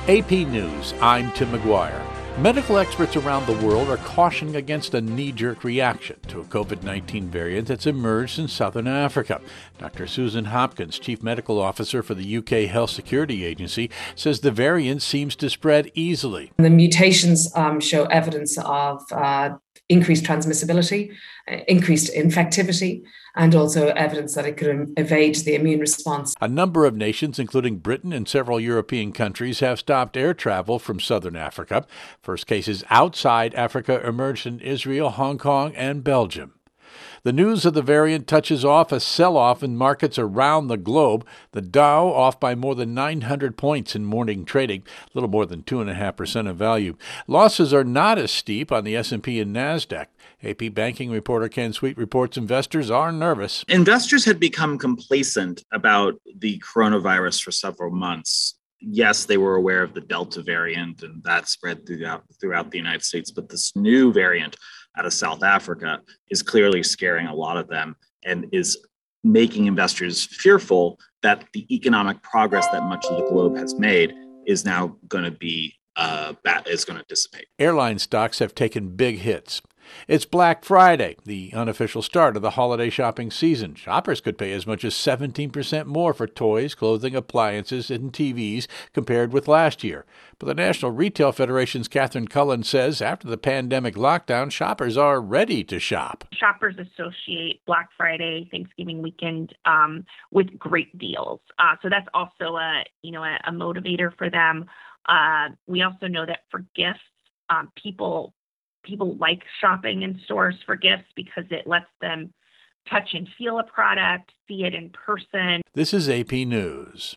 AP News, I'm Tim McGuire. Medical experts around the world are cautioning against a knee-jerk reaction to a COVID-19 variant that's emerged in southern Africa. Dr. Susan Hopkins, Chief Medical Officer for the UK Health Security Agency, says the variant seems to spread easily. The mutations show evidence of increased transmissibility, increased infectivity, and also evidence that it could evade the immune response. A number of nations, including Britain and several European countries, have stopped air travel from southern Africa. First cases outside Africa emerged in Israel, Hong Kong, and Belgium. The news of the variant touches off a sell-off in markets around the globe. The Dow off by more than 900 points in morning trading, a little more than 2.5% of value. Losses are not as steep on the S&P and NASDAQ. AP banking reporter Ken Sweet reports investors are nervous. Investors had become complacent about the coronavirus for several months. Yes, they were aware of the Delta variant, and that spread throughout the United States, but this new variant out of South Africa is clearly scaring a lot of them and is making investors fearful that the economic progress that much of the globe has made is now going to be is going to dissipate. Airline stocks have taken big hits. It's Black Friday, the unofficial start of the holiday shopping season. Shoppers could pay as much as 17% more for toys, clothing, appliances, and TVs compared with last year. But the National Retail Federation's Catherine Cullen says after the pandemic lockdown, shoppers are ready to shop. Shoppers associate Black Friday, Thanksgiving weekend with great deals. So that's also a motivator for them. We also know that for gifts, people like shopping in stores for gifts because it lets them touch and feel a product, see it in person. This is AP News.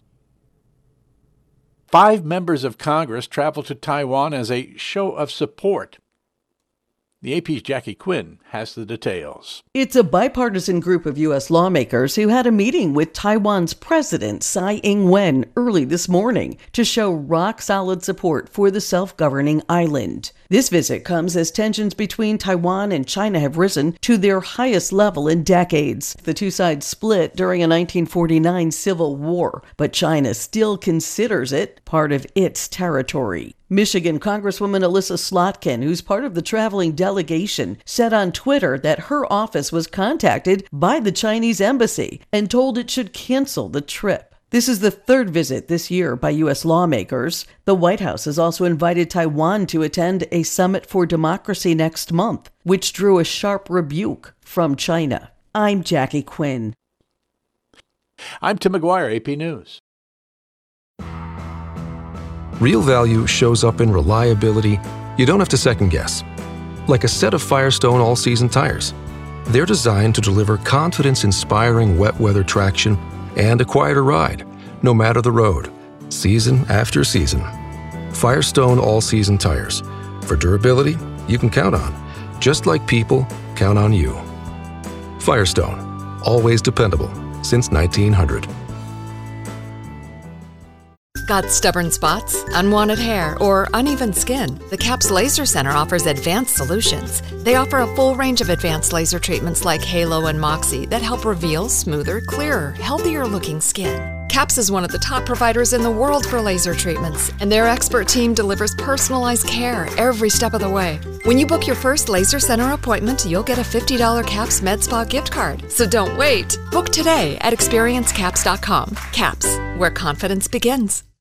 5 members of Congress traveled to Taiwan as a show of support. The AP's Jackie Quinn has the details. It's a bipartisan group of U.S. lawmakers who had a meeting with Taiwan's President Tsai Ing-wen early this morning to show rock-solid support for the self-governing island. This visit comes as tensions between Taiwan and China have risen to their highest level in decades. The two sides split during a 1949 civil war, but China still considers it part of its territory. Michigan Congresswoman Elissa Slotkin, who's part of the traveling delegation, said on Twitter that her office was contacted by the Chinese embassy and told it should cancel the trip. This is the third visit this year by U.S. lawmakers. The White House has also invited Taiwan to attend a summit for democracy next month, which drew a sharp rebuke from China. I'm Jackie Quinn. I'm Tim McGuire, AP News. Real value shows up in reliability you don't have to second guess. Like a set of Firestone all-season tires. They're designed to deliver confidence-inspiring wet weather traction and a quieter ride, no matter the road, season after season. Firestone all-season tires. For durability you can count on, just like people count on you. Firestone, always dependable since 1900. Got stubborn spots, unwanted hair, or uneven skin? The CAPS Laser Center offers advanced solutions. They offer a full range of advanced laser treatments like Halo and Moxie that help reveal smoother, clearer, healthier-looking skin. CAPS is one of the top providers in the world for laser treatments, and their expert team delivers personalized care every step of the way. When you book your first Laser Center appointment, you'll get a $50 CAPS MedSpa gift card. So don't wait. Book today at experiencecaps.com. CAPS, where confidence begins.